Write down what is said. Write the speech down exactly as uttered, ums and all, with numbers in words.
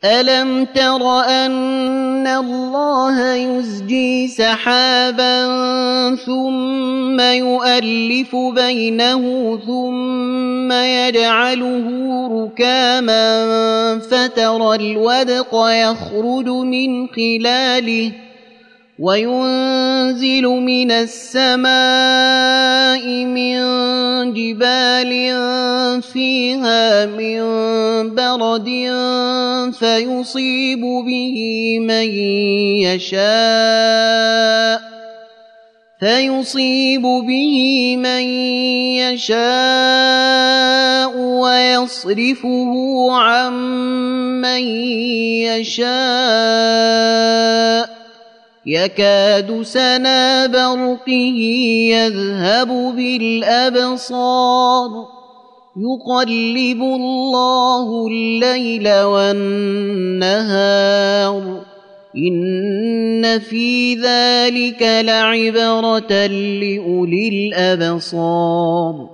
ألم تر أن الله يزجي سحابا ثم يؤلف بينه ثم يجعله ركاما فترى الودق يخرج من خلاله وينزل من السماء من جبال فيها من برد فيصيب به من يشاء فيصيب به من يشاء ويصرفه عن من يشاء يكاد سنا برقه يذهب بالأبصار يقلب الله الليل والنهار إن في ذلك لعبرة لأولي الأبصار